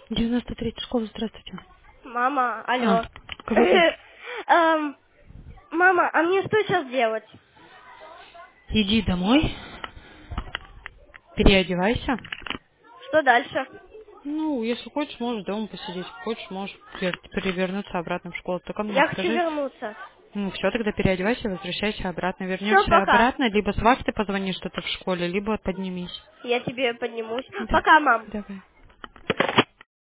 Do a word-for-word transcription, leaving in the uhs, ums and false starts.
девяносто третья школа, здравствуйте. Мама, А, алло. говори. Эм, Мама, а мне что сейчас делать? Иди домой, переодевайся. Что дальше? Ну, если хочешь, можешь дома посидеть. Хочешь, можешь пер- перевернуться обратно в школу. Только мне Я хочу скажи. вернуться. Ну, все, тогда переодевайся, возвращайся обратно. Все, Вернешься пока. обратно, либо с вахты позвонишь что-то в школе, либо поднимись. Я тебе поднимусь. Да, Пока, мам. давай.